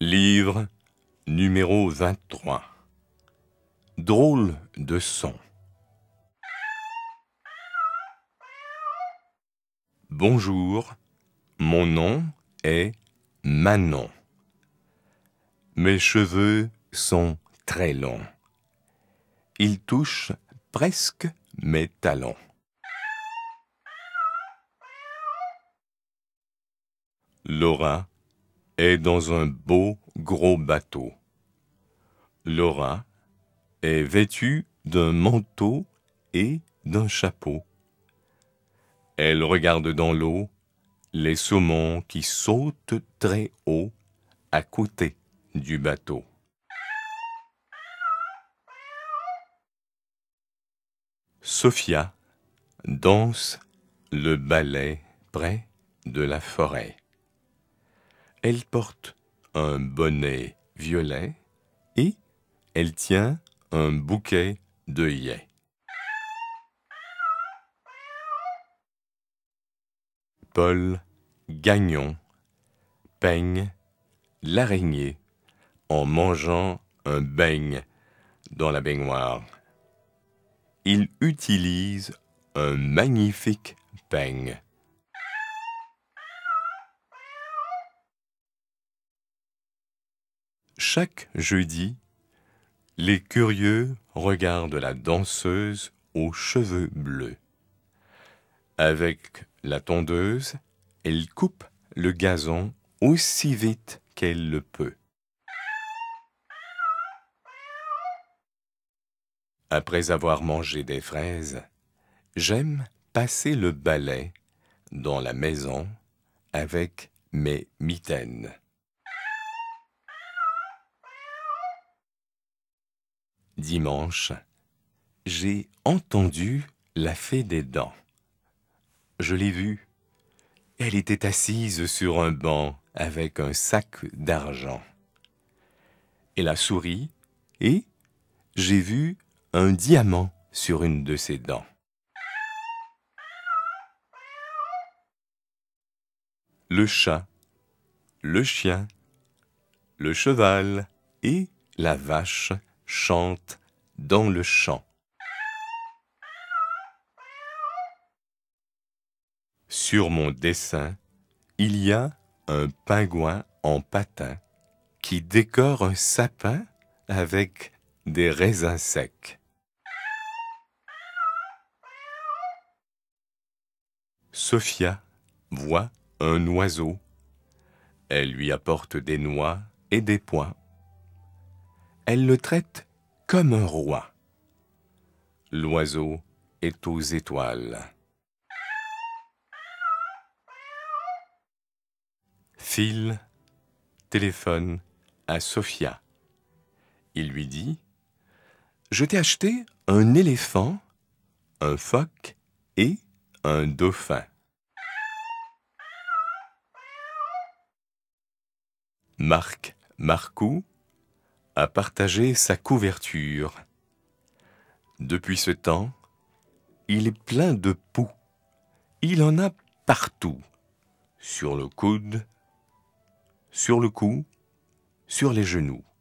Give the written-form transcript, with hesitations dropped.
Livre numéro 23. Drôle de son. Bonjour, mon nom est Manon. Mes cheveux sont très longs. Ils touchent presque mes talons. Laura est dans un beau gros bateau. Laura est vêtue d'un manteau et d'un chapeau. Elle regarde dans l'eau les saumons qui sautent très haut à côté du bateau. Sophia danse le ballet près de la forêt. Elle porte un bonnet violet et elle tient un bouquet d'œillets. Paul Gagnon peigne l'araignée en mangeant un beigne dans la baignoire. Il utilise un magnifique peigne. Chaque jeudi, les curieux regardent la danseuse aux cheveux bleus. Avec la tondeuse, elle coupe le gazon aussi vite qu'elle le peut. Après avoir mangé des fraises, j'aime passer le balai dans la maison avec mes mitaines. Dimanche, j'ai entendu la fée des dents. Je l'ai vue. Elle était assise sur un banc avec un sac d'argent. Elle a souri et j'ai vu un diamant sur une de ses dents. Le chat, le chien, le cheval et la vache chantent dans le champ. Sur mon dessin, il y a un pingouin en patin qui décore un sapin avec des raisins secs. Sophia voit un oiseau. Elle lui apporte des noix et des pois. Elle le traite comme un roi. L'oiseau est aux étoiles. Phil téléphone à Sophia. Il lui dit : « Je t'ai acheté un éléphant, un phoque et un dauphin. » Marc Marcoux a partagé sa couverture. Depuis ce temps, il est plein de poux. Il en a partout. Sur le coude, sur le cou, sur les genoux.